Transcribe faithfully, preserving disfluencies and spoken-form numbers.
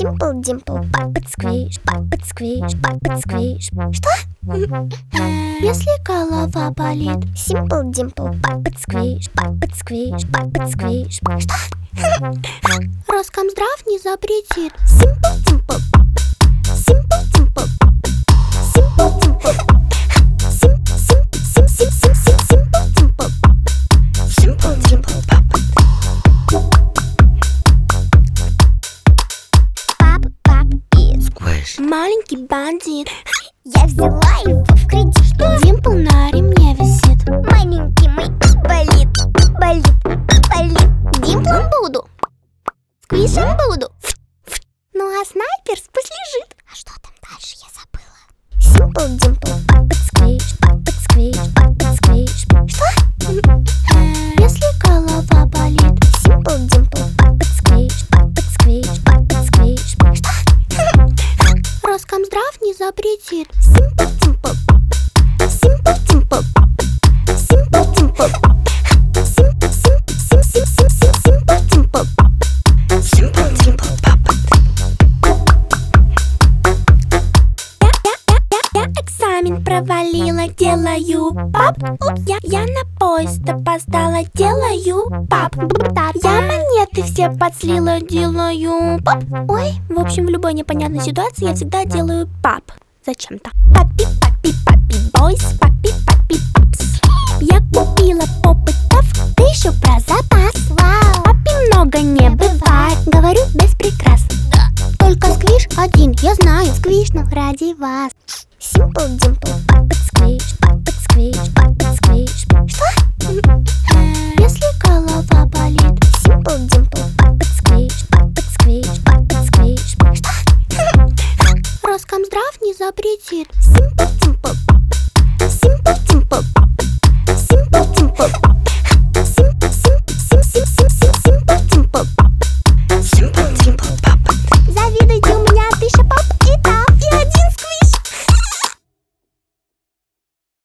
Simple Dimple, Puppet Squish, Puppet Squish, Puppet Squish. Что? Если голова болит. Simple Dimple, Puppet Squish, Puppet Squish, Puppet Squish. Что? Роскомздрав не запретит. Simple Dimple, Simple Dimple, Simple Dimple, Sim Sim Sim Sim Sim Sim Simple Dimple, Simple Dimple, Пап, пап и Squish. Маленький бандит. я взяла его в кредит. Димпл на ремне висит. Маленький мой болит, болит, болит. Димплом буду, сквишем буду. Ну а снайперс пусть лежит. А что там дальше, я забыла. Simple Dimple, Puppet Squish, Puppet Squish, Puppet Squish. Что? Если голова болит. Simple Dimple, Puppet Squish, Puppet Squish, Puppet Squish. Что? Роскомздрав не запретит. Simple Dimple, Simple Dimple, Simple Dimple, Sim Sim Sim Sim Sim Sim Simple Dimple, Simple Dimple, Puppet. Я экзамен провалила, делаю пап. Я, я на поезд опоздала, делаю пап. Я монеты все подслила, делаю пап. Ой, в общем, в любой непонятной ситуации я всегда делаю пап. Зачем-то. Папи, папи, папи, бойс, папи, папи, папс. Я купила попытов, ты еще про запас. Вау. Папи много не бывает, говорю без прикрас. Только сквиш один, я знаю, сквиш, но ради вас. Simple Dimple, Puppet Squish, Puppet Squish, Puppet Squish. Что? Если голова болит. Simple Dimple, Puppet Squish, Puppet Squish, Puppet Squish. Что? Роскомздрав не запретит. Simple Dimple.